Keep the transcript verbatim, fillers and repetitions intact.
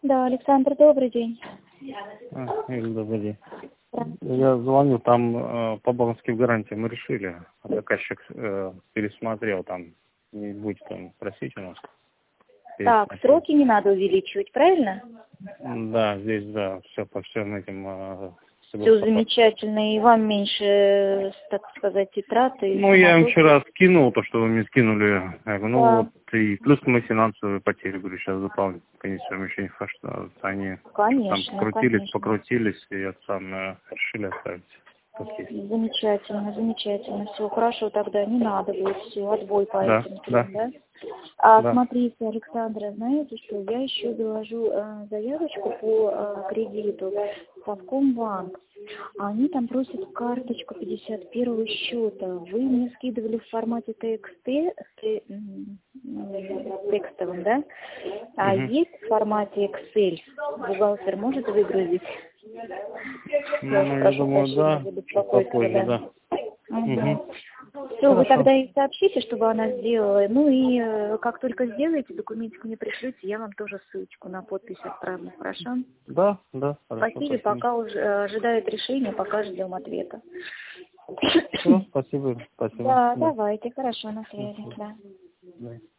Да, Александр, добрый день. А, Юля, добрый день. Да. Я звоню, там э, по банковским гарантиям мы решили, а заказчик э, пересмотрел, там не будете там просить у нас. Так, сроки не надо увеличивать, правильно? Да, здесь, да, все по всем этим... Э, Все замечательно, и вам меньше, так сказать, траты. Ну, я им вчера скинул то, что вы мне скинули. Я говорю, ну Да. вот, и плюс мы финансовые потери, говорю, сейчас заполнить. Конечно, еще не факт, что они Конечно, там покрутились, конечно. покрутились, и это самое решили оставить. Как есть. Замечательно, замечательно. Все, хорошо, тогда не надо будет, все, отбой по Да, этим да. трем, да? А Да. смотрите, Александра, знаете что, я еще доложу э, заявочку по э, кредиту в Совкомбанк. Они там просят карточку пятьдесят первого счета. Вы мне скидывали в формате тэ икс тэ, тэ- м, текстовым, да? А Угу. есть в формате эксель? Бухгалтер может выгрузить? Я Ну, я прошу думаю, прощения да, за чуть беспокойство, попозже, да. да. Угу. Все, вы Хорошо. тогда ей сообщите, чтобы она сделала. Ну и э, как только сделаете, документик мне пришлете, я вам тоже ссылочку на подпись отправлю. Хорошо? Да, да, хорошо, Спасибо, спасибо. пока уже э, ожидают решения, пока ждем ответа. Все, спасибо, спасибо. Да, Да. давайте, хорошо, на связи, да. Да.